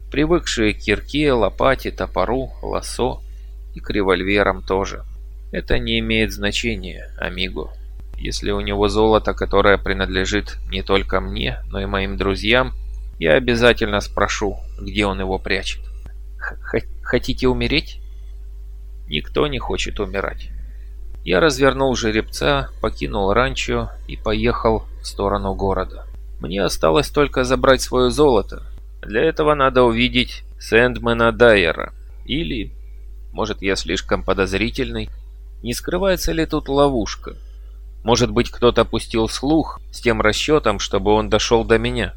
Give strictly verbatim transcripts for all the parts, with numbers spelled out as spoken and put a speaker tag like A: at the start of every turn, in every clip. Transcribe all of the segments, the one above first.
A: привыкшие к кирке, лопате, топору, лассо и к револьверам тоже. Это не имеет значения, амиго. Если у него золото, которое принадлежит не только мне, но и моим друзьям, я обязательно спрошу, где он его прячет. Х Хотите умереть? Никто не хочет умирать. Я развернул жеребца, покинул ранчо и поехал в сторону города. Мне осталось только забрать свое золото. Для этого надо увидеть Сэндмена Дайера. Или, может, я слишком подозрительный, не скрывается ли тут ловушка? Может быть, кто-то пустил слух с тем расчетом, чтобы он дошел до меня?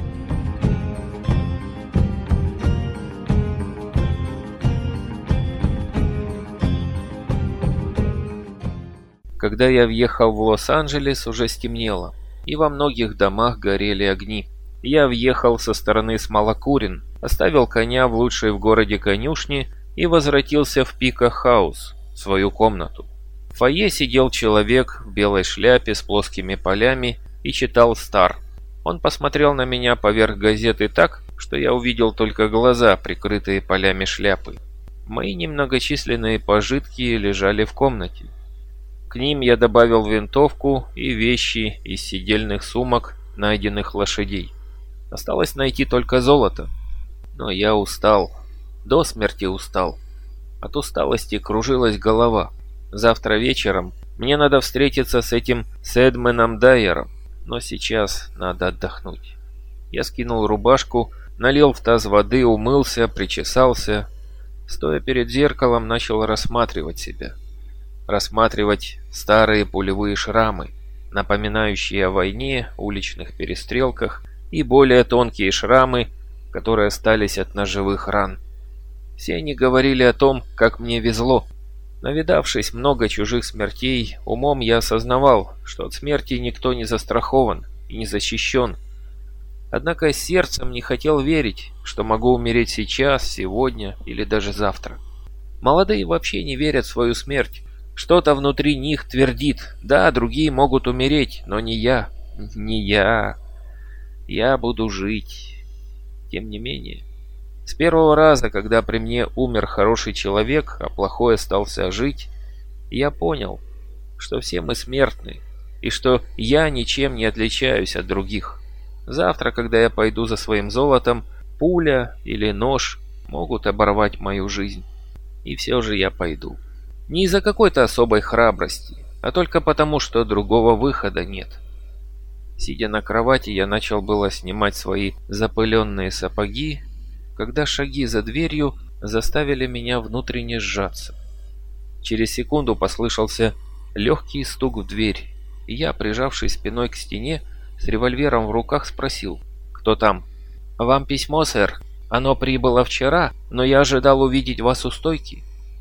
A: Когда я въехал в Лос-Анджелес, уже стемнело, и во многих домах горели огни. Я въехал со стороны Смолокурин, оставил коня в лучшей в городе конюшне и возвратился в Пика-хаус, в свою комнату. В фойе сидел человек в белой шляпе с плоскими полями и читал «Стар». Он посмотрел на меня поверх газеты так, что я увидел только глаза, прикрытые полями шляпы. Мои немногочисленные пожитки лежали в комнате. К ним я добавил винтовку и вещи из седельных сумок найденных лошадей. Осталось найти только золото. Но я устал. До смерти устал. От усталости кружилась голова. Завтра вечером мне надо встретиться с этим Сэндменом Дайером. Но сейчас надо отдохнуть. Я скинул рубашку, налил в таз воды, умылся, причесался. Стоя перед зеркалом, начал рассматривать себя. Рассматривать старые пулевые шрамы, напоминающие о войне, уличных перестрелках, и более тонкие шрамы, которые остались от ножевых ран. Все они говорили о том, как мне везло. Навидавшись много чужих смертей, умом я осознавал, что от смерти никто не застрахован и не защищен. Однако сердцем не хотел верить, что могу умереть сейчас, сегодня или даже завтра. Молодые вообще не верят в свою смерть. Что-то внутри них твердит: да, другие могут умереть, но не я, не я. Я буду жить. Тем не менее, с первого раза, когда при мне умер хороший человек, а плохой остался жить, я понял, что все мы смертны, и что я ничем не отличаюсь от других. Завтра, когда я пойду за своим золотом, пуля или нож могут оборвать мою жизнь. И все же я пойду. Не из-за какой-то особой храбрости, а только потому, что другого выхода нет. Сидя на кровати, я начал было снимать свои запыленные сапоги, когда шаги за дверью заставили меня внутренне сжаться. Через секунду послышался легкий стук в дверь, и я, прижавшись спиной к стене, с револьвером в руках спросил: «Кто там?» «Вам письмо, сэр. Оно прибыло вчера, но я ожидал увидеть вас у стойки».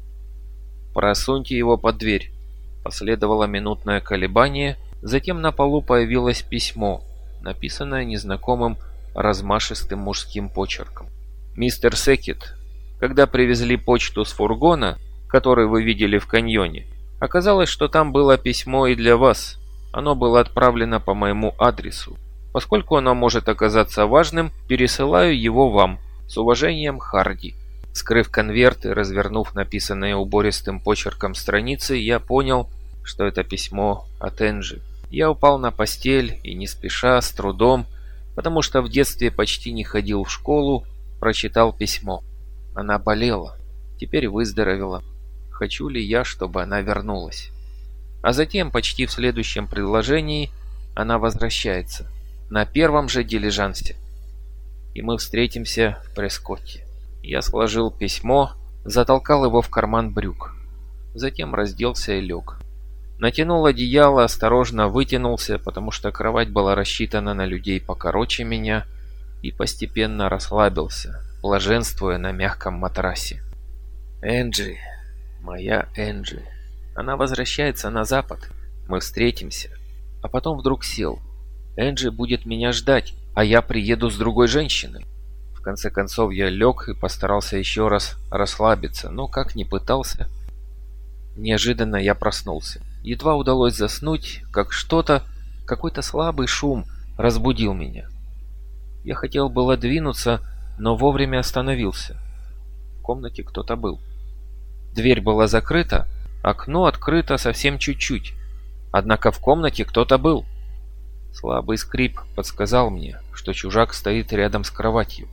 A: «Просуньте его под дверь». Последовало минутное колебание, затем на полу появилось письмо, написанное незнакомым размашистым мужским почерком. «Мистер Секет, когда привезли почту с фургона, который вы видели в каньоне, оказалось, что там было письмо и для вас. Оно было отправлено по моему адресу. Поскольку оно может оказаться важным, пересылаю его вам. С уважением, Харди». Скрыв конверт и развернув написанные убористым почерком страницы, я понял, что это письмо от Энджи. Я упал на постель и не спеша, с трудом, потому что в детстве почти не ходил в школу, прочитал письмо. Она болела, теперь выздоровела. Хочу ли я, чтобы она вернулась? А затем, почти в следующем предложении, она возвращается. На первом же дилижансе. И мы встретимся в Прескотте. Я сложил письмо, затолкал его в карман брюк. Затем разделся и лег. Натянул одеяло, осторожно вытянулся, потому что кровать была рассчитана на людей покороче меня, и постепенно расслабился, блаженствуя на мягком матрасе. Энджи, моя Энджи. Она возвращается на запад. Мы встретимся. А потом вдруг сел. Энджи будет меня ждать, а я приеду с другой женщиной. В конце концов я лег и постарался еще раз расслабиться, но как ни пытался, неожиданно я проснулся. Едва удалось заснуть, как что-то, какой-то слабый шум разбудил меня. Я хотел было двинуться, но вовремя остановился. В комнате кто-то был. Дверь была закрыта, окно открыто совсем чуть-чуть. Однако в комнате кто-то был. Слабый скрип подсказал мне, что чужак стоит рядом с кроватью.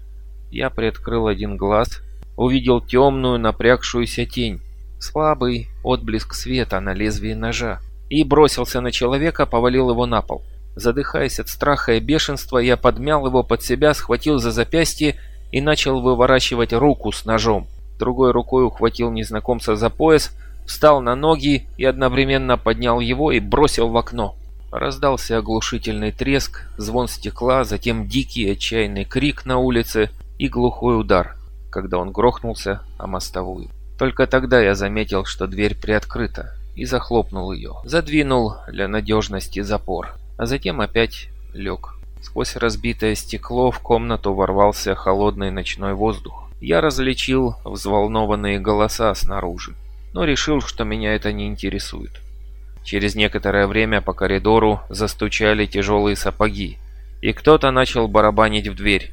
A: Я приоткрыл один глаз, увидел темную напрягшуюся тень, слабый отблеск света на лезвии ножа, и бросился на человека, повалил его на пол. Задыхаясь от страха и бешенства, я подмял его под себя, схватил за запястье и начал выворачивать руку с ножом. Другой рукой ухватил незнакомца за пояс, встал на ноги и одновременно поднял его и бросил в окно. Раздался оглушительный треск, звон стекла, затем дикий отчаянный крик на улице и глухой удар, когда он грохнулся о мостовую. Только тогда я заметил, что дверь приоткрыта, и захлопнул ее, задвинул для надежности запор, а затем опять лег. Сквозь разбитое стекло в комнату ворвался холодный ночной воздух. Я различил взволнованные голоса снаружи, но решил, что меня это не интересует. Через некоторое время по коридору застучали тяжелые сапоги, и кто-то начал барабанить в дверь.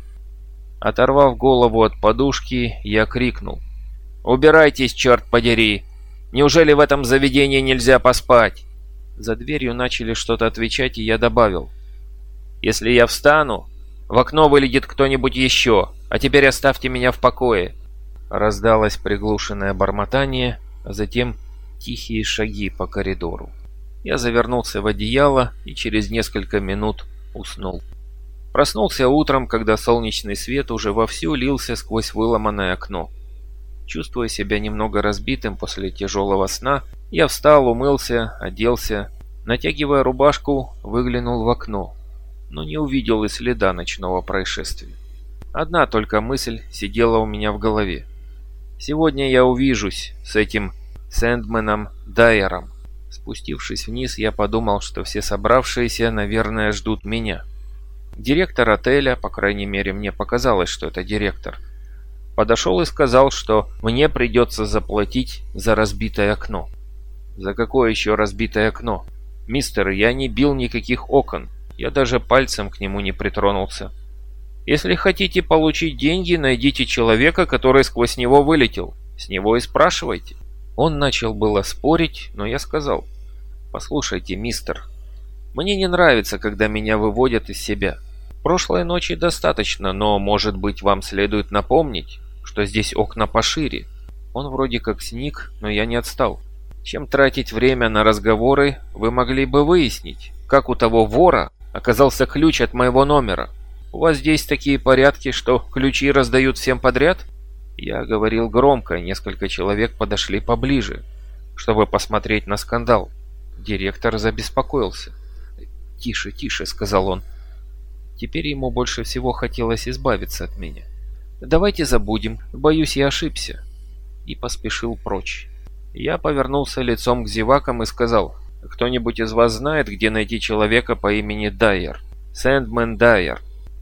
A: Оторвав голову от подушки, я крикнул: «Убирайтесь, черт подери! Неужели в этом заведении нельзя поспать?» За дверью начали что-то отвечать, и я добавил: «Если я встану, в окно вылетит кто-нибудь еще, а теперь оставьте меня в покое». Раздалось приглушенное бормотание, а затем тихие шаги по коридору. Я завернулся в одеяло и через несколько минут уснул. Проснулся утром, когда солнечный свет уже вовсю лился сквозь выломанное окно. Чувствуя себя немного разбитым после тяжелого сна, я встал, умылся, оделся, натягивая рубашку, выглянул в окно, но не увидел и следа ночного происшествия. Одна только мысль сидела у меня в голове. Сегодня я увижусь с этим Сэндменом Дайером. Спустившись вниз, я подумал, что все собравшиеся, наверное, ждут меня. Директор отеля, по крайней мере, мне показалось, что это директор, подошел и сказал, что мне придется заплатить за разбитое окно. За какое еще разбитое окно? Мистер, я не бил никаких окон, я даже пальцем к нему не притронулся. Если хотите получить деньги, найдите человека, который сквозь него вылетел. С него и спрашивайте. Он начал было спорить, но я сказал: «Послушайте, мистер, мне не нравится, когда меня выводят из себя. Прошлой ночи достаточно, но, может быть, вам следует напомнить, что здесь окна пошире». Он вроде как сник, но я не отстал. Чем тратить время на разговоры, вы могли бы выяснить, как у того вора оказался ключ от моего номера. У вас здесь такие порядки, что ключи раздают всем подряд? Я говорил громко, несколько человек подошли поближе, чтобы посмотреть на скандал. Директор забеспокоился. «Тише, тише», — сказал он. Теперь ему больше всего хотелось избавиться от меня. «Давайте забудем, боюсь, я ошибся». И поспешил прочь. Я повернулся лицом к зевакам и сказал: «Кто-нибудь из вас знает, где найти человека по имени Дайер? Сэндмен Дайер?»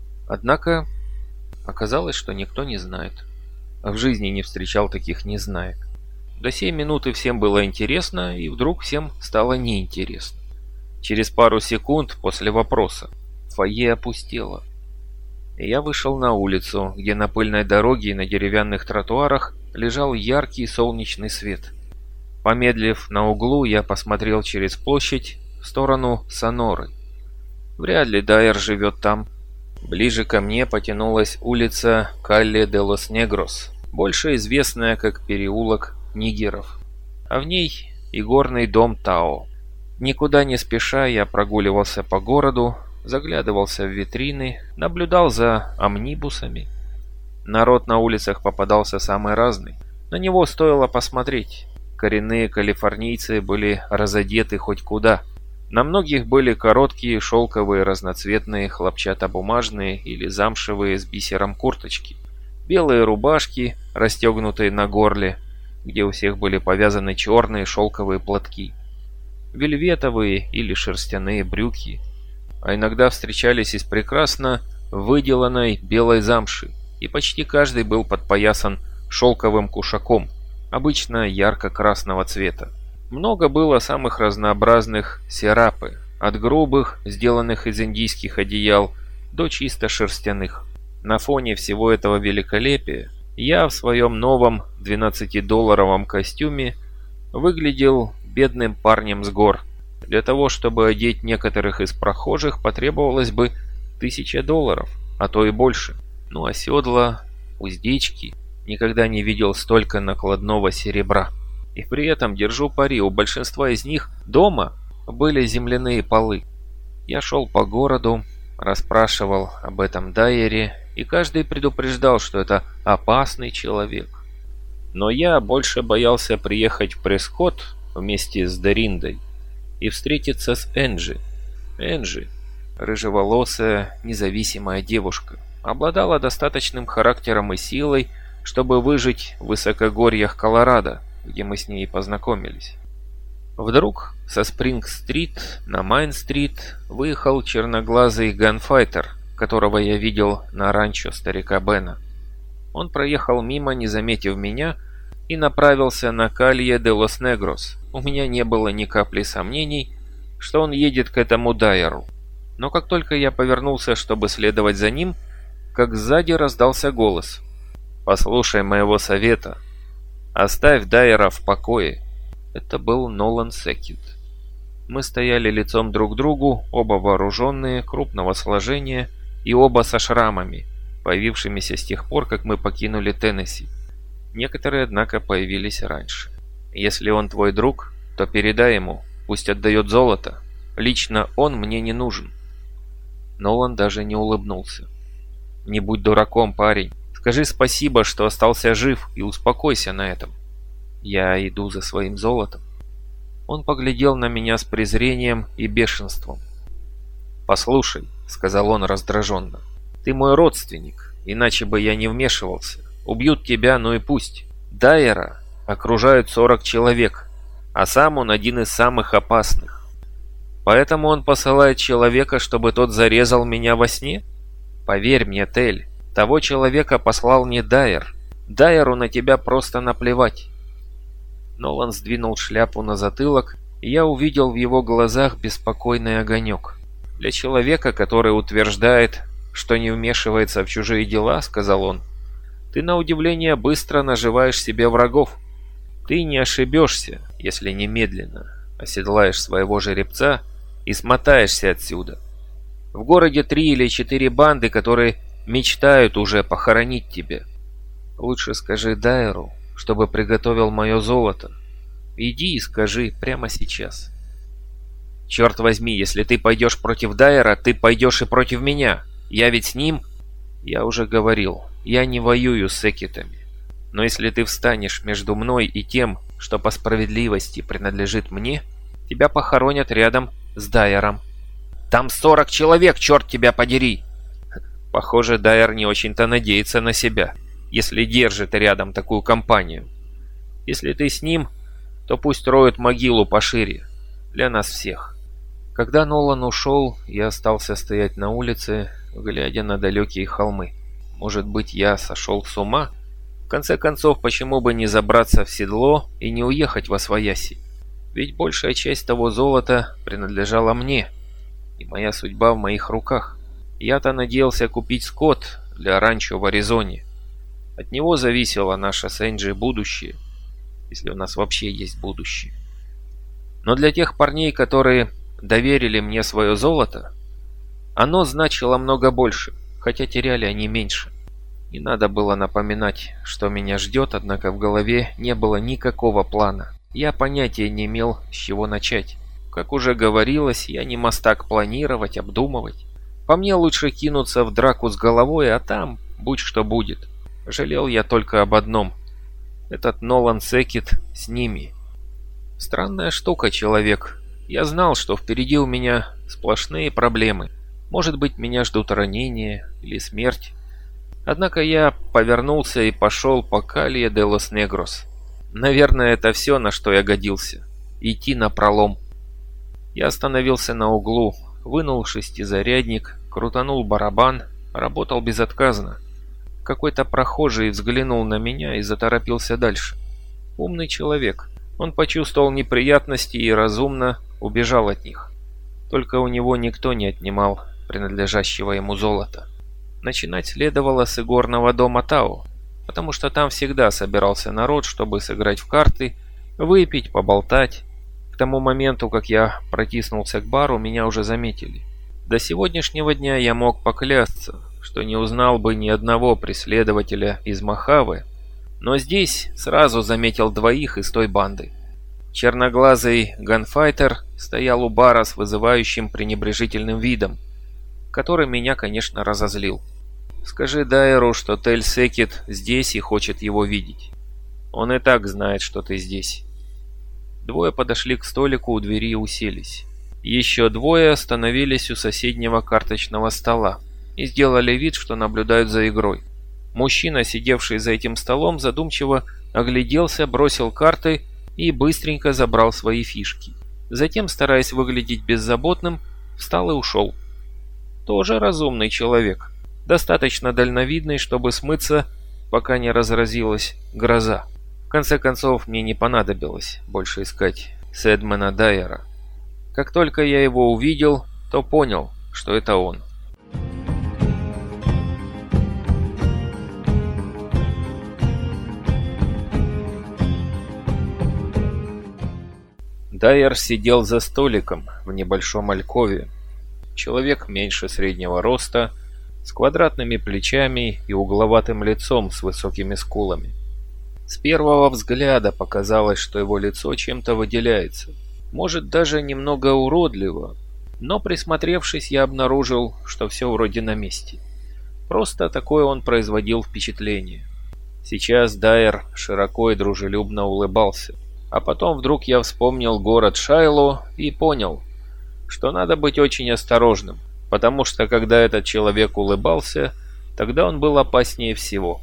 A: Однако оказалось, что никто не знает. В жизни не встречал таких незнаек. До сей минуты всем было интересно, и вдруг всем стало неинтересно. Через пару секунд после вопроса фойе опустело. И я вышел на улицу, где на пыльной дороге и на деревянных тротуарах лежал яркий солнечный свет. Помедлив на углу, я посмотрел через площадь в сторону Соноры. Вряд ли Дайер живет там. Ближе ко мне потянулась улица Калле де лос Негрос, больше известная как переулок нигеров, а в ней и горный дом Тао. Никуда не спеша я прогуливался по городу, заглядывался в витрины, наблюдал за амнибусами. Народ на улицах попадался самый разный. На него стоило посмотреть. Коренные калифорнийцы были разодеты хоть куда. На многих были короткие шелковые разноцветные хлопчатобумажные или замшевые с бисером курточки, белые рубашки, расстегнутые на горле, где у всех были повязаны черные шелковые платки, вельветовые или шерстяные брюки, а иногда встречались из прекрасно выделанной белой замши, и почти каждый был подпоясан шелковым кушаком, обычно ярко-красного цвета. Много было самых разнообразных серапы, от грубых, сделанных из индийских одеял, до чисто шерстяных. На фоне всего этого великолепия я в своем новом двенадцатидолларовом костюме выглядел бедным парнем с гор. Для того, чтобы одеть некоторых из прохожих, потребовалось бы тысяча долларов, а то и больше. Ну а седла, уздечки, никогда не видел столько накладного серебра. И при этом, держу пари, у большинства из них дома были земляные полы. Я шел по городу, расспрашивал об этом Дайере, и каждый предупреждал, что это опасный человек. Но я больше боялся приехать в Прескотт вместе с Дориндой и встретиться с Энджи. Энджи, рыжеволосая, независимая девушка, обладала достаточным характером и силой, чтобы выжить в высокогорьях Колорадо, где мы с ней познакомились. Вдруг со Спринг-стрит на Майн-стрит выехал черноглазый ганфайтер, которого я видел на ранчо старика Бена. Он проехал мимо, не заметив меня, и направился на Калье де лос Негрос. У меня не было ни капли сомнений, что он едет к этому Дайеру. Но как только я повернулся, чтобы следовать за ним, как сзади раздался голос: «Послушай моего совета. Оставь Дайера в покое». Это был Нолан Секит. Мы стояли лицом друг к другу, оба вооруженные, крупного сложения и оба со шрамами, появившимися с тех пор, как мы покинули Теннесси. Некоторые, однако, появились раньше. «Если он твой друг, то передай ему, пусть отдает золото. Лично он мне не нужен». Нолан даже не улыбнулся. «Не будь дураком, парень. Скажи спасибо, что остался жив, и успокойся на этом. Я иду за своим золотом». Он поглядел на меня с презрением и бешенством. «Послушай», — сказал он раздраженно, — «ты мой родственник, иначе бы я не вмешивался. Убьют тебя, ну и пусть. Дайера окружают сорок человек, а сам он один из самых опасных. Поэтому он посылает человека, чтобы тот зарезал меня во сне? Поверь мне, Тель, того человека послал не Дайер. Дайеру на тебя просто наплевать». Нолан сдвинул шляпу на затылок, и я увидел в его глазах беспокойный огонек. «Для человека, который утверждает, что не вмешивается в чужие дела, — сказал он, — ты на удивление быстро наживаешь себе врагов. Ты не ошибешься, если немедленно оседлаешь своего жеребца и смотаешься отсюда. В городе три или четыре банды, которые мечтают уже похоронить тебя. Лучше скажи Дайеру, чтобы приготовил мое золото. Иди и скажи прямо сейчас. Черт возьми, если ты пойдешь против Дайера, ты пойдешь и против меня. Я ведь с ним...» «Я уже говорил, я не воюю с Секитами. Но если ты встанешь между мной и тем, что по справедливости принадлежит мне, тебя похоронят рядом с Дайером». «Там сорок человек, черт тебя подери!» Похоже, Дайер не очень-то надеется на себя, если держит рядом такую компанию. Если ты с ним, то пусть роют могилу пошире. Для нас всех. Когда Нолан ушел, я остался стоять на улице, глядя на далекие холмы. Может быть, я сошел с ума? В конце концов, почему бы не забраться в седло и не уехать восвояси? Ведь большая часть того золота принадлежала мне, и моя судьба в моих руках. Я-то надеялся купить скот для ранчо в Аризоне. От него зависело наше с Энджи будущее, если у нас вообще есть будущее. Но для тех парней, которые доверили мне свое золото, оно значило много больше, хотя теряли они меньше. Не надо было напоминать, что меня ждет, однако в голове не было никакого плана. Я понятия не имел, с чего начать. Как уже говорилось, я не мастак планировать, обдумывать. По мне лучше кинуться в драку с головой, а там будь что будет. Жалел я только об одном. Этот Нолан Секит с ними. Странная штука, человек. Я знал, что впереди у меня сплошные проблемы. Может быть, меня ждут ранения или смерть. Однако я повернулся и пошел по Калье де лос Негрос. Наверное, это все, на что я годился. Идти напролом. Я остановился на углу, вынул шестизарядник, крутанул барабан, работал безотказно. Какой-то прохожий взглянул на меня и заторопился дальше. Умный человек. Он почувствовал неприятности и разумно убежал от них. Только у него никто не отнимал принадлежащего ему золота. Начинать следовало с игорного дома Тао, потому что там всегда собирался народ, чтобы сыграть в карты, выпить, поболтать. К тому моменту, как я протиснулся к бару, меня уже заметили. До сегодняшнего дня я мог поклясться, что не узнал бы ни одного преследователя из Мохаве, но здесь сразу заметил двоих из той банды. Черноглазый ганфайтер стоял у бара с вызывающим пренебрежительным видом, который меня, конечно, разозлил. «Скажи Дайеру, что Тель Секит здесь и хочет его видеть. Он и так знает, что ты здесь». Двое подошли к столику у двери и уселись. Еще двое остановились у соседнего карточного стола и сделали вид, что наблюдают за игрой. Мужчина, сидевший за этим столом, задумчиво огляделся, бросил карты и быстренько забрал свои фишки. Затем, стараясь выглядеть беззаботным, встал и ушел. Тоже разумный человек, достаточно дальновидный, чтобы смыться, пока не разразилась гроза. В конце концов, мне не понадобилось больше искать Сэдмена Дайера. Как только я его увидел, то понял, что это он. Дайер сидел за столиком в небольшом алькове. Человек меньше среднего роста, с квадратными плечами и угловатым лицом с высокими скулами. С первого взгляда показалось, что его лицо чем-то выделяется. Может, даже немного уродливо, но присмотревшись, я обнаружил, что все вроде на месте. Просто такое он производил впечатление. Сейчас Дайер широко и дружелюбно улыбался. А потом вдруг я вспомнил город Шайло и понял, что надо быть очень осторожным, потому что когда этот человек улыбался, тогда он был опаснее всего.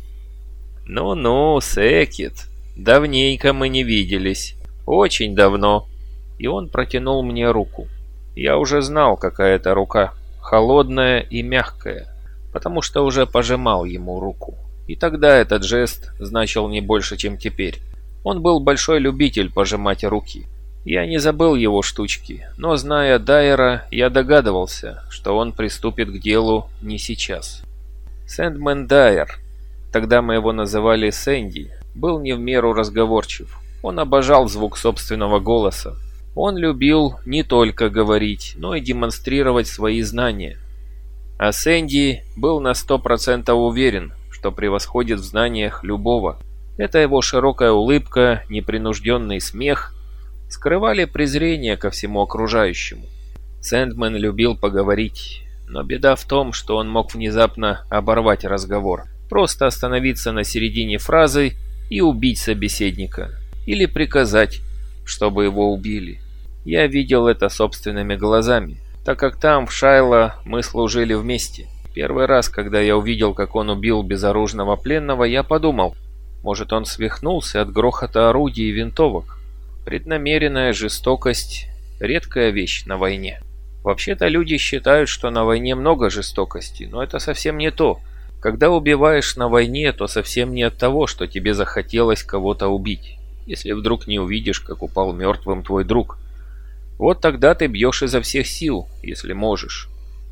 A: «Ну-ну, Секит, давненько мы не виделись, очень давно». И он протянул мне руку. Я уже знал, какая это рука, холодная и мягкая, потому что уже пожимал ему руку. И тогда этот жест значил не больше, чем теперь. Он был большой любитель пожимать руки. Я не забыл его штучки, но, зная Дайера, я догадывался, что он приступит к делу не сейчас. Сэндмен Дайер, тогда мы его называли Сэнди, был не в меру разговорчив. Он обожал звук собственного голоса. Он любил не только говорить, но и демонстрировать свои знания. А Сэнди был на сто процентов уверен, что превосходит в знаниях любого. Это его широкая улыбка, непринужденный смех скрывали презрение ко всему окружающему. Сэндмен любил поговорить, но беда в том, что он мог внезапно оборвать разговор, просто остановиться на середине фразы и убить собеседника, или приказать, чтобы его убили. Я видел это собственными глазами, так как там, в Шайло, мы служили вместе. Первый раз, когда я увидел, как он убил безоружного пленного, я подумал, может, он свихнулся от грохота орудий и винтовок. Преднамеренная жестокость – редкая вещь на войне. Вообще-то люди считают, что на войне много жестокости, но это совсем не то. Когда убиваешь на войне, то совсем не от того, что тебе захотелось кого-то убить. Если вдруг не увидишь, как упал мертвым твой друг. Вот тогда ты бьешь изо всех сил, если можешь.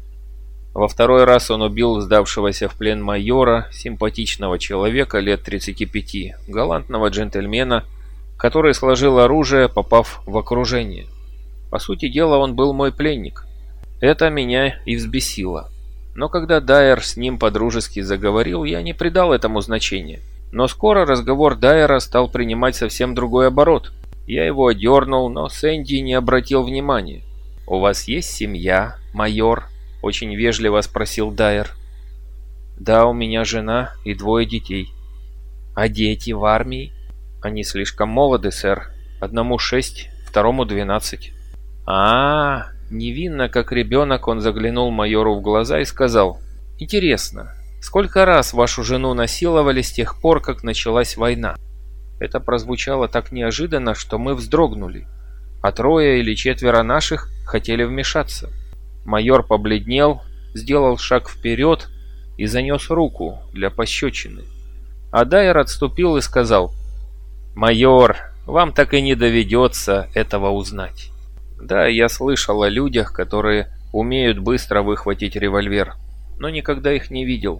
A: Во второй раз он убил сдавшегося в плен майора, симпатичного человека лет тридцати пяти, галантного джентльмена, который сложил оружие, попав в окружение. По сути дела, он был мой пленник. Это меня и взбесило. Но когда Дайер с ним по-дружески заговорил, я не придал этому значения. Но скоро разговор Дайера стал принимать совсем другой оборот. Я его одернул, но Сэнди не обратил внимания. «У вас есть семья, майор?» — очень вежливо спросил Дайер. «Да, у меня жена и двое детей». «А дети в армии?» «Они слишком молоды, сэр. Одному шесть, второму двенадцать». А-а-а! Невинно, как ребенок, он заглянул майору в глаза и сказал: «Интересно, сколько раз вашу жену насиловали с тех пор, как началась война?» Это прозвучало так неожиданно, что мы вздрогнули, а трое или четверо наших хотели вмешаться. Майор побледнел, сделал шаг вперед и занес руку для пощечины. А Дайер отступил и сказал: «Майор, вам так и не доведется этого узнать». Да, я слышал о людях, которые умеют быстро выхватить револьвер. но никогда их не видел.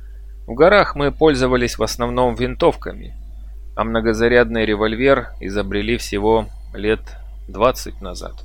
A: В горах мы пользовались в основном винтовками, а многозарядный револьвер изобрели всего лет двадцать назад.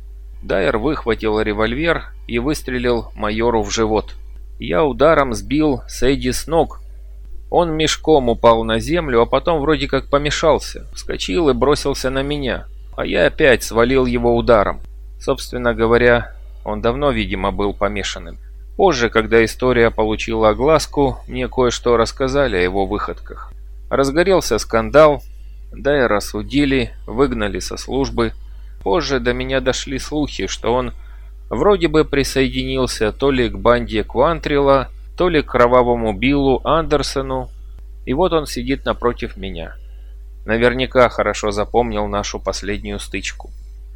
A: Дайер выхватил револьвер и выстрелил майору в живот. Я ударом сбил Сэдди с ног. Он мешком упал на землю, а потом вроде как помешался, вскочил и бросился на меня, а я опять свалил его ударом. Собственно говоря, он давно, видимо, был помешанным. Позже, когда история получила огласку, мне кое-что рассказали о его выходках. Разгорелся скандал, Дайера осудили, выгнали со службы. Позже до меня дошли слухи, что он вроде бы присоединился то ли к банде Квантрилла, то ли к кровавому Биллу Андерсону, и вот он сидит напротив меня. Наверняка хорошо запомнил нашу последнюю стычку.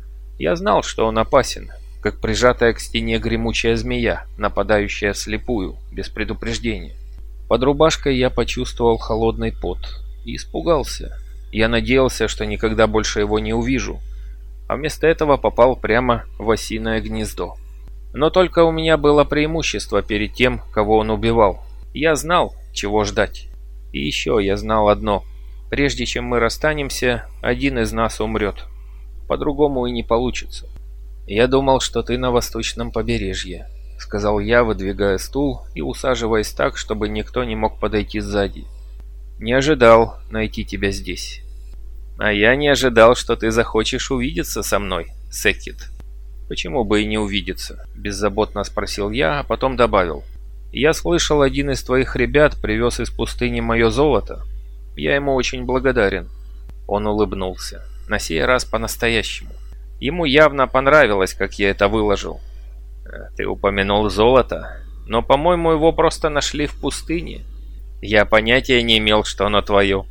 A: Я знал, что он опасен, как прижатая к стене гремучая змея, нападающая вслепую, без предупреждения. Под рубашкой я почувствовал холодный пот и испугался. Я надеялся, что никогда больше его не увижу, а вместо этого попал прямо в осиное гнездо. Но только у меня было преимущество перед тем, кого он убивал. Я знал, чего ждать. И еще я знал одно. Прежде чем мы расстанемся, один из нас умрет. По-другому и не получится. «Я думал, что ты на восточном побережье», — сказал я, выдвигая стул и усаживаясь так, чтобы никто не мог подойти сзади. «Не ожидал найти тебя здесь». «А я не ожидал, что ты захочешь увидеться со мной, Секкет». «Почему бы и не увидеться?» – беззаботно спросил я, а потом добавил. «Я слышал, один из твоих ребят привез из пустыни мое золото. Я ему очень благодарен». Он улыбнулся. На сей раз по-настоящему. Ему явно понравилось, как я это выложил. «Ты упомянул золото, но, по-моему, его просто нашли в пустыне. Я понятия не имел, что оно твое».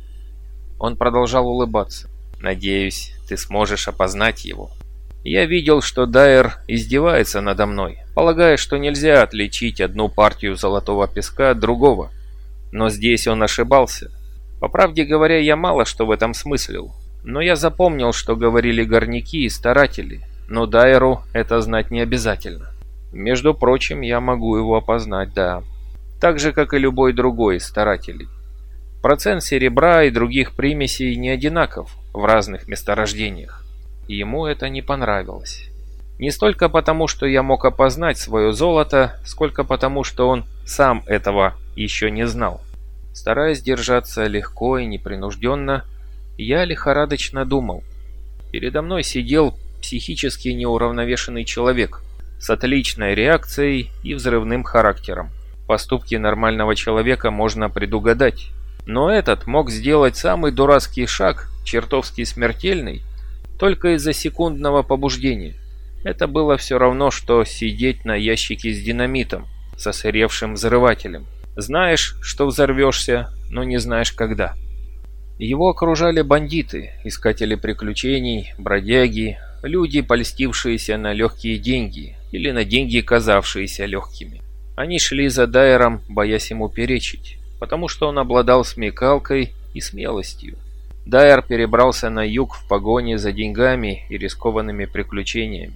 A: Он продолжал улыбаться. «Надеюсь, ты сможешь опознать его». Я видел, что Дайер издевается надо мной, полагая, что нельзя отличить одну партию золотого песка от другого. Но здесь он ошибался. По правде говоря, я мало что в этом смыслил. Но я запомнил, что говорили горняки и старатели. Но Дайеру это знать не обязательно. Между прочим, я могу его опознать, да. Так же, как и любой другой из старателей. Процент серебра и других примесей не одинаков в разных месторождениях. Ему это не понравилось. Не столько потому, что я мог опознать свое золото, сколько потому, что он сам этого еще не знал. Стараясь держаться легко и непринужденно, я лихорадочно думал. Передо мной сидел психически неуравновешенный человек с отличной реакцией и взрывным характером. Поступки нормального человека можно предугадать, но этот мог сделать самый дурацкий шаг, чертовски смертельный, только из-за секундного побуждения. Это было все равно, что сидеть на ящике с динамитом, со сыревшим взрывателем. Знаешь, что взорвешься, но не знаешь когда. Его окружали бандиты, искатели приключений, бродяги, люди, польстившиеся на легкие деньги или на деньги, казавшиеся легкими. Они шли за Дайером, боясь ему перечить, потому что он обладал смекалкой и смелостью. Дайер перебрался на юг в погоне за деньгами и рискованными приключениями.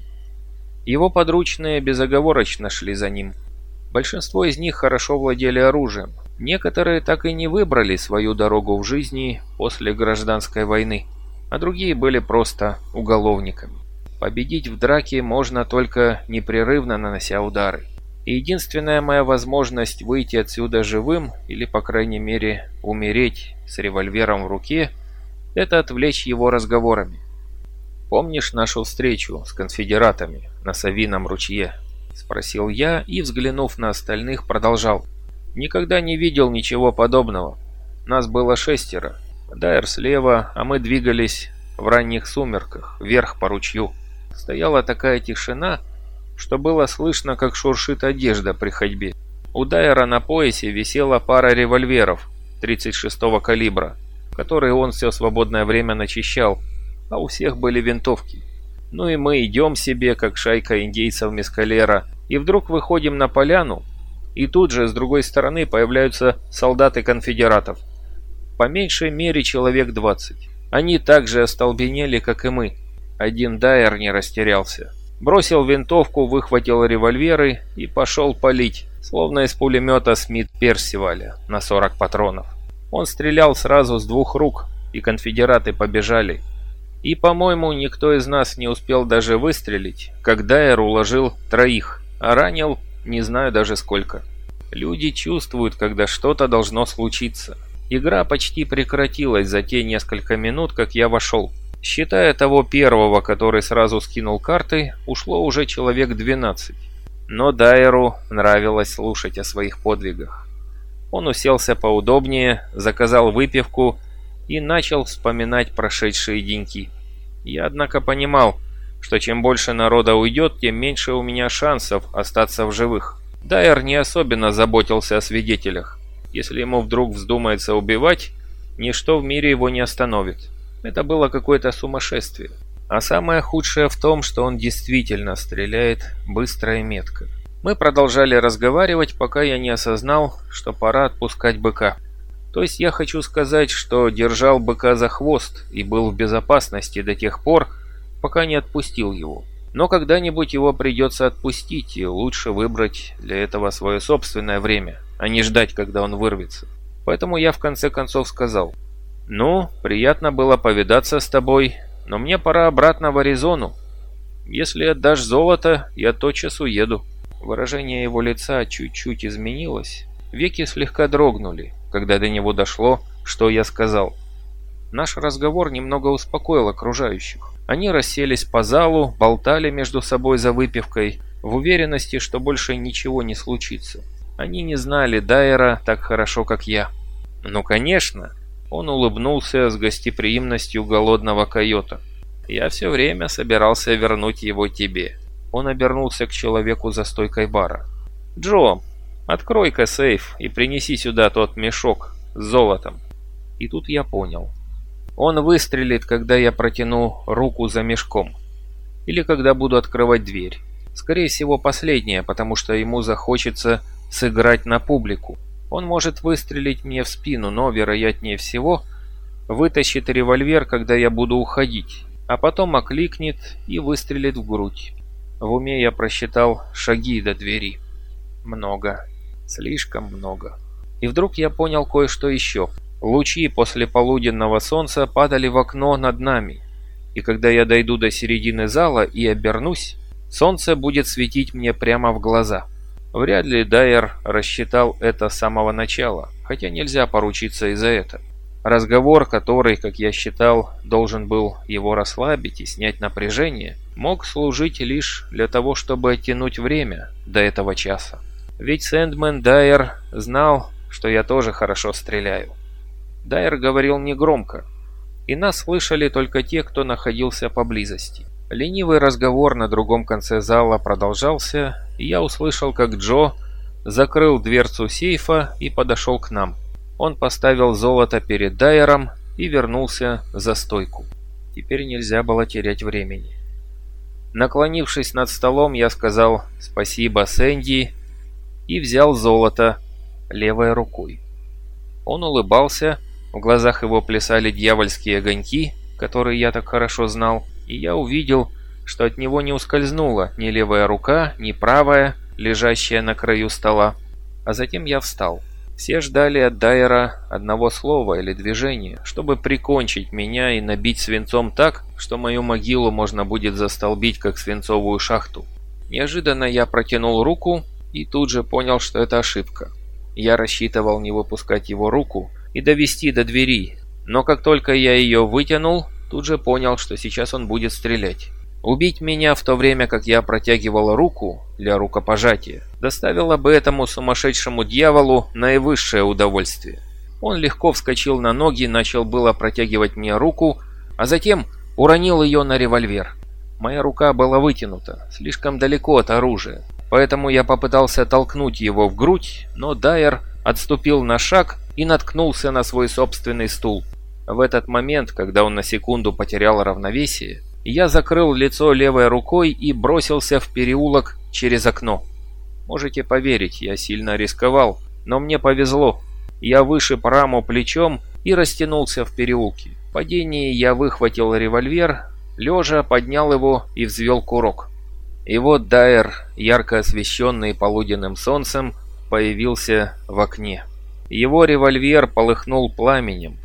A: Его подручные безоговорочно шли за ним. Большинство из них хорошо владели оружием. Некоторые так и не выбрали свою дорогу в жизни после гражданской войны, а другие были просто уголовниками. Победить в драке можно только непрерывно нанося удары. И единственная моя возможность выйти отсюда живым, или по крайней мере умереть с револьвером в руке, это отвлечь его разговорами. «Помнишь нашу встречу с конфедератами на Савином ручье?» – спросил я и, взглянув на остальных, продолжал. «Никогда не видел ничего подобного. Нас было шестеро. Дайер слева, а мы двигались в ранних сумерках, вверх по ручью. Стояла такая тишина, что было слышно, как шуршит одежда при ходьбе. У Дайера на поясе висела пара револьверов тридцать шестого калибра, которые он все свободное время начищал, а у всех были винтовки. Ну и мы идем себе, как шайка индейцев Мескалера, и вдруг выходим на поляну, и тут же с другой стороны появляются солдаты конфедератов. По меньшей мере человек двадцать. Они так же остолбенели, как и мы. Один Дайер не растерялся. Бросил винтовку, выхватил револьверы и пошел палить, словно из пулемета Смит Персиваля на сорок патронов. Он стрелял сразу с двух рук, и конфедераты побежали. И, по-моему, никто из нас не успел даже выстрелить, как Дайер уложил троих, а ранил не знаю даже сколько. Люди чувствуют, когда что-то должно случиться. Игра почти прекратилась за те несколько минут, как я вошел. Считая того первого, который сразу скинул карты, ушло уже человек двенадцать. Но Дайеру нравилось слушать о своих подвигах. Он уселся поудобнее, заказал выпивку и начал вспоминать прошедшие деньки. Я, однако, понимал, что чем больше народа уйдет, тем меньше у меня шансов остаться в живых. Дайер не особенно заботился о свидетелях. Если ему вдруг вздумается убивать, ничто в мире его не остановит. Это было какое-то сумасшествие. А самое худшее в том, что он действительно стреляет быстро и метко. Мы продолжали разговаривать, пока я не осознал, что пора отпускать быка. То есть я хочу сказать, что держал быка за хвост и был в безопасности до тех пор, пока не отпустил его. Но когда-нибудь его придется отпустить, и лучше выбрать для этого свое собственное время, а не ждать, когда он вырвется. Поэтому я в конце концов сказал: «Ну, приятно было повидаться с тобой, но мне пора обратно в Аризону. Если отдашь золото, я тотчас уеду». Выражение его лица чуть-чуть изменилось, веки слегка дрогнули, когда до него дошло, что я сказал. Наш разговор немного успокоил окружающих. Они расселись по залу, болтали между собой за выпивкой, в уверенности, что больше ничего не случится. Они не знали Дайера так хорошо, как я. «Ну, конечно!» Он улыбнулся с гостеприимностью голодного койота. «Я все время собирался вернуть его тебе». Он обернулся к человеку за стойкой бара. «Джо, открой-ка сейф и принеси сюда тот мешок с золотом». И тут я понял. Он выстрелит, когда я протяну руку за мешком. Или когда буду открывать дверь. Скорее всего, последнее, потому что ему захочется сыграть на публику. Он может выстрелить мне в спину, но, вероятнее всего, вытащит револьвер, когда я буду уходить, а потом окликнет и выстрелит в грудь. В уме я просчитал шаги до двери. Много. Слишком много. И вдруг я понял кое-что еще. Лучи после полуденного солнца падали в окно над нами, и когда я дойду до середины зала и обернусь, солнце будет светить мне прямо в глаза. Вряд ли Дайер рассчитал это с самого начала, хотя нельзя поручиться и за это. Разговор, который, как я считал, должен был его расслабить и снять напряжение, мог служить лишь для того, чтобы оттянуть время до этого часа. Ведь Сэндман Дайер знал, что я тоже хорошо стреляю. Дайер говорил негромко, и нас слышали только те, кто находился поблизости. Ленивый разговор на другом конце зала продолжался, и я услышал, как Джо закрыл дверцу сейфа и подошел к нам. Он поставил золото перед Дайером и вернулся за стойку. Теперь нельзя было терять времени. Наклонившись над столом, я сказал «Спасибо, Сэнди» и взял золото левой рукой. Он улыбался, в глазах его плясали дьявольские огоньки, которые я так хорошо знал, и я увидел, что от него не ускользнула ни левая рука, ни правая, лежащая на краю стола. А затем я встал. Все ждали от Дайера одного слова или движения, чтобы прикончить меня и набить свинцом так, что мою могилу можно будет застолбить, как свинцовую шахту. Неожиданно я протянул руку и тут же понял, что это ошибка. Я рассчитывал не выпускать его руку и довести до двери, но как только я ее вытянул, тут же понял, что сейчас он будет стрелять. Убить меня в то время, как я протягивал руку для рукопожатия, доставило бы этому сумасшедшему дьяволу наивысшее удовольствие. Он легко вскочил на ноги, начал было протягивать мне руку, а затем уронил ее на револьвер. Моя рука была вытянута, слишком далеко от оружия, поэтому я попытался толкнуть его в грудь, но Дайер отступил на шаг и наткнулся на свой собственный стул. В этот момент, когда он на секунду потерял равновесие, я закрыл лицо левой рукой и бросился в переулок через окно. Можете поверить, я сильно рисковал, но мне повезло. Я вышиб раму плечом и растянулся в переулке. В падении я выхватил револьвер, лежа поднял его и взвел курок. И вот Дайер, ярко освещенный полуденным солнцем, появился в окне. Его револьвер полыхнул пламенем,